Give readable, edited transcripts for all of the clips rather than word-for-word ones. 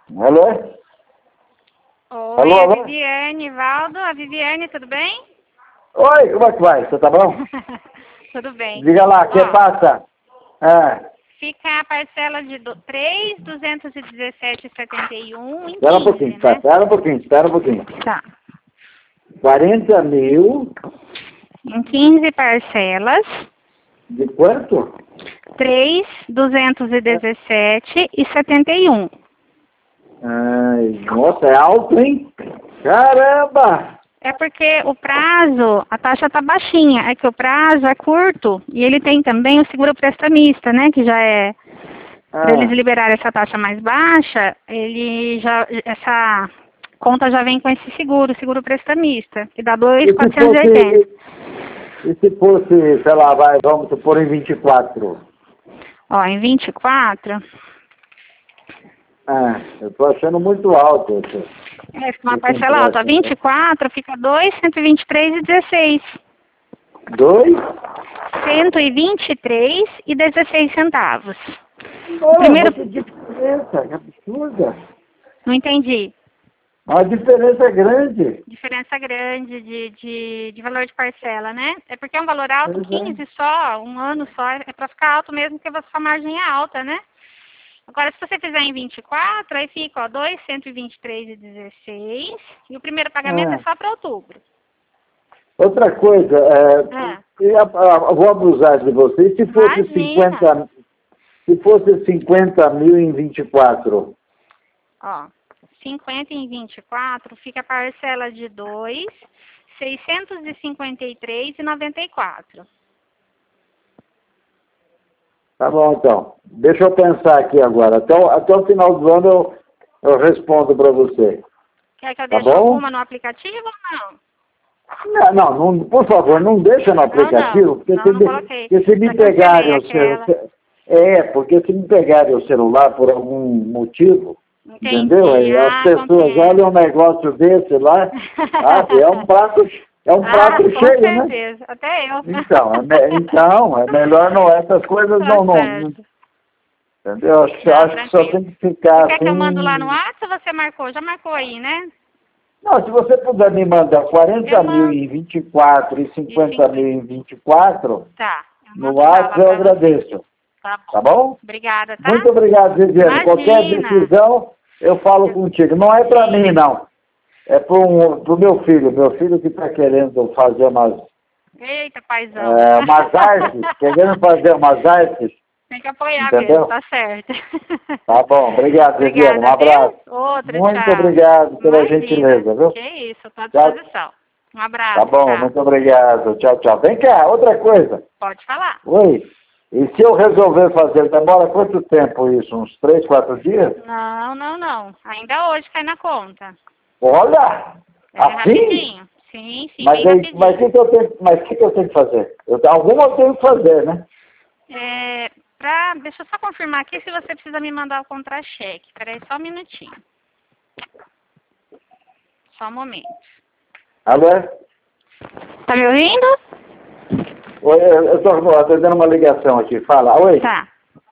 Alô? Oi, Alô, a alô? Viviane, Valdo. A Viviane, tudo bem? Oi, como é que vai? Você tá bom? Tudo bem. Diga lá, o que Ó, passa? fica a parcela de 3.217,71 em Espera um 15, pouquinho, tá? né? Espera um pouquinho. Tá. 40 mil Em 15 parcelas, de quanto? 3.217,71. Ai, nossa, é alto, hein? Caramba! É porque o prazo, a taxa tá baixinha, é que o prazo é curto e ele tem também o seguro prestamista, né, que já é, para eles liberarem essa taxa mais baixa, essa conta já vem com esse seguro prestamista, que dá 2.480. E se fosse, sei lá, vamos supor em 24? Ó, em 24, Eu tô achando muito alto isso. fica uma parcela alta, 24 fica 2.123,16. 2? 123,16 centavos. Primeiro... Que diferença, que absurda. Não entendi. A diferença é grande. Diferença grande de valor de parcela, né? É porque é um valor alto, Pois é. 15 só, um ano só, é para ficar alto mesmo, porque a sua margem é alta, né? Agora, se você fizer em 24, aí fica, ó, 2.123,16 e o primeiro pagamento é só para outubro. Outra coisa, vou abusar de você. E se fosse Imagina. 50 mil em 24? Ó, 50 em 24 fica a parcela de 2.653,94. Tá bom, então. Deixa eu pensar aqui agora. Até o final do ano eu respondo para você. Quer que eu Tá deixe bom? alguma no aplicativo ou não? Não, por favor, não deixa no aplicativo, porque não coloquei. porque se me pegarem o celular. Porque se me pegarem o celular por algum motivo, Entendi. entendeu? Aí as pessoas olham um negócio desse lá, é um prato com cheio, né? certeza. Até eu. Então, é melhor não, essas coisas não, entendeu? Acho que só tem que ficar Quer assim. que eu mando lá no WhatsApp ou você marcou? Já marcou aí, né? Não, se você puder me mandar 40 mil em 24 e 50 mil em 24, tá. no WhatsApp eu agradeço. Tá bom? Obrigada, tá? Muito obrigado, Viviane. Qualquer decisão, eu falo contigo. Não é para mim, não. É pro meu filho. Meu filho que está querendo fazer umas paizão. umas artes. Querendo fazer umas artes. Tem que apoiar entendeu? mesmo, tá certo. Tá bom, obrigado, Viviane. Um abraço. Muito obrigado pela gentileza, viu? Que isso, estou à disposição. Um abraço. Tá bom, muito obrigado. Tchau, tchau. Vem cá, outra coisa. Pode falar. Oi. E se eu resolver fazer, demora quanto tempo isso? Uns 3, 4 dias? Não. Ainda hoje cai na conta. Olha! Assim? Rapidinho. Sim, mas o que eu tenho que fazer? Alguma eu tenho que fazer, né? Deixa eu só confirmar aqui se você precisa me mandar o contra-cheque. Peraí, só um minutinho. Só um momento. Alô? Tá me ouvindo? Oi, eu tô dando uma ligação aqui. Fala, oi. Tá.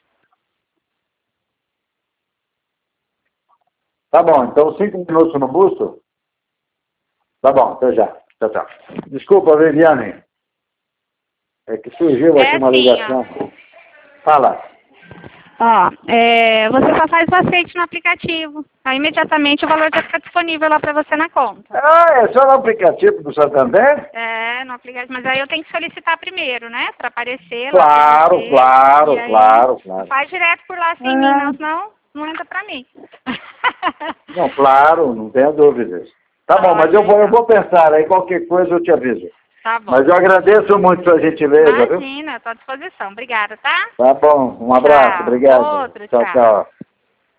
Tá bom, então 5 minutos no busto? Tá bom, até já. Tchau, tchau. Desculpa, Viviane. É que surgiu aqui uma ligação. Fala. Você só faz o aceite no aplicativo. Aí imediatamente o valor já fica disponível lá para você na conta. É só no aplicativo do Santander? No aplicativo. Mas aí eu tenho que solicitar primeiro, né? Para aparecer lá. Claro. Não faz direto por lá sem mim, não, senão não entra para mim. Não, claro, não tenha dúvidas. Tá bom, mas eu vou pensar, aí qualquer coisa eu te aviso. Tá bom. Mas eu agradeço muito a sua gentileza, Imagina, estou à disposição. Obrigada, tá? Tá bom, um abraço, obrigado. Tchau. Tchau.